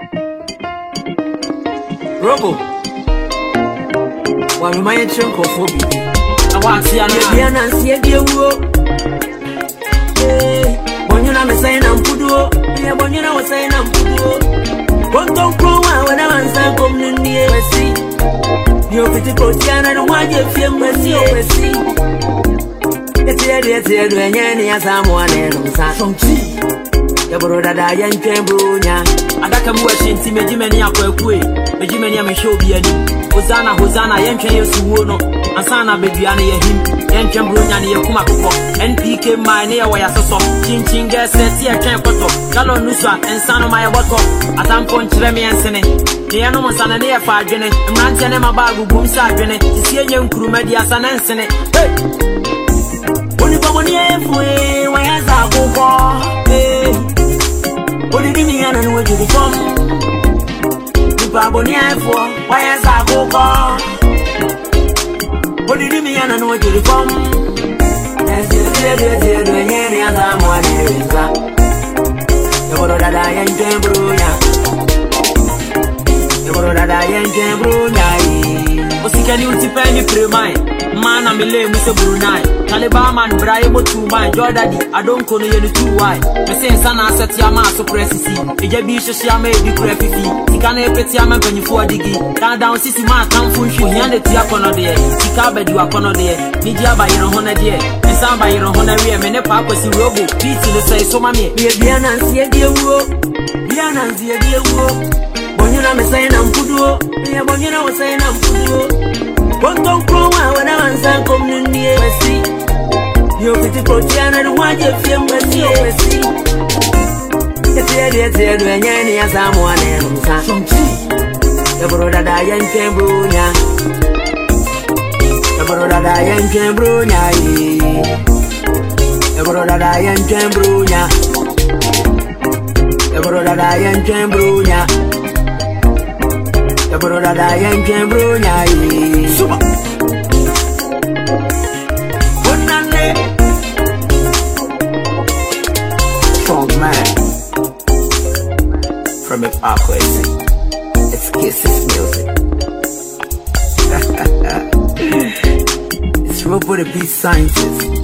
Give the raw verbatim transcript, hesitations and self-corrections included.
Robo. Why am I drunk of phobia? I want to see an answer, dear woe. When you're not saying I'm good, when you're not saying I'm good. What don't grow when I answer come in the A C. You're pretty Cotiana, I don't want you to feel mercy over sea. It's here, it's here, when you're near someone else. Some tea. Your brother, I am Cambrunia. I got a motion to make many up a way. Make many a show be any. Hosanna, Hosanna, Yankan, Suwono, and Sana Babiani, him, Yankan Brunia, Kumako, N P K, my near where I saw Chin Chin gas, Tia Campato, Galo Nusa, and Sana Maya Bottle, at some point, Remy and Sene. The animals are near five jenny, and Mantanema Babu Boom Sargene, to see a young crew media San and Sene. Hey! Only Bobonia, where has I go for? Hey! What did you mean? I know what you become. Babonia for why is I go far? What did you mean? I know what you become. As you did, you did, when you're as I'm one here. You wrote that I am Jambrunia. You wrote that I am Jambrunia. What's the can you tip any pre mine? Man, I'm a lame, Mister Brunei. Taliban man, Bravo to my Jordani. I don't call you too wide. The same son, I set your mass of pressy. A jabbish, I may be crappy. You can't have petty man when you for diggy. Down down, sissy man, come for you. Yan the Tiapono there. Tika you are cono there. Nidia by your honor there. And some by your honor, and a papa see robo. Pete to the say so, mammy. Be a Bianancy, a dear woe. Bianancy, a dear woe. Bonina was saying I'm good. Bonina was saying I'm good. What don't grow when I answer come in the A C. You're pretty Cotiana, I don't want you to feel mercy over sea. It's here, it's here, when you're near someone else. Some tea. The brother I am Cambrunia. The brother I am Cambrunia. The brother I am Cambrunia. The brother I am Cambrunia. The brother I am Cambrunia. Super. Strong man from a parkway. It's Kisses music. It's Robo the Beat Scientist.